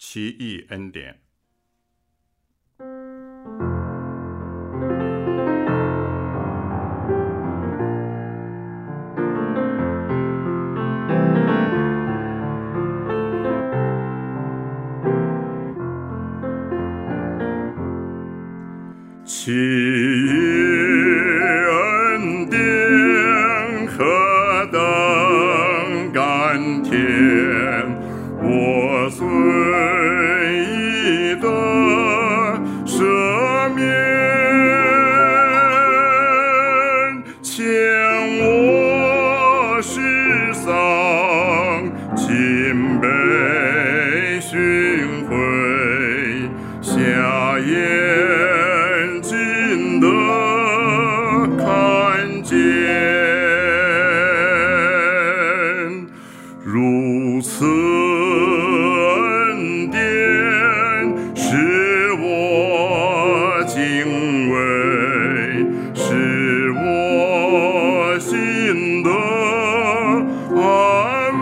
奇异恩典。奇异恩典何等甘甜，我虽已得赦免，欠我世上尽被寻回，瞎眼睛的看见，如此恩典使我敬畏，使我心得安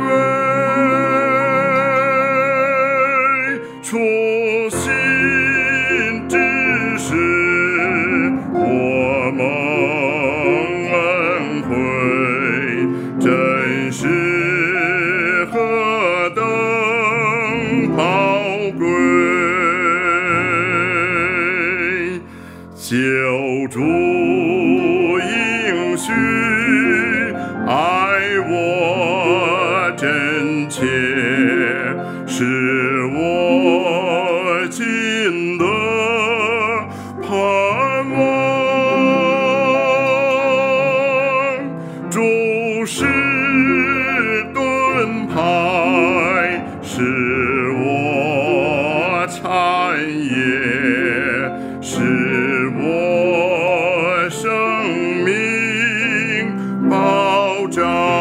慰，初心之时我蒙恩惠，真是何等宝贵，救主应许爱我真切，使我尽得盼望，主是盾牌，使我产业，使我生命保障。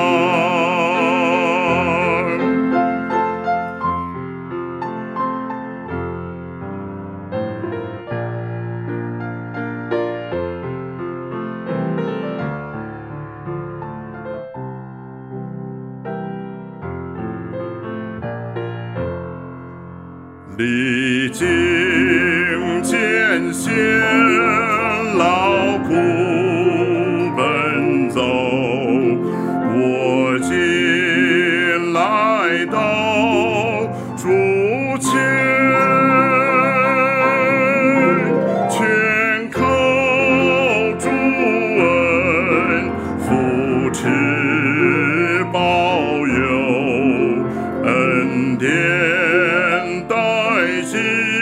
历经艰险劳苦奔走，我今来到主前，全靠主恩扶持保佑，恩典带进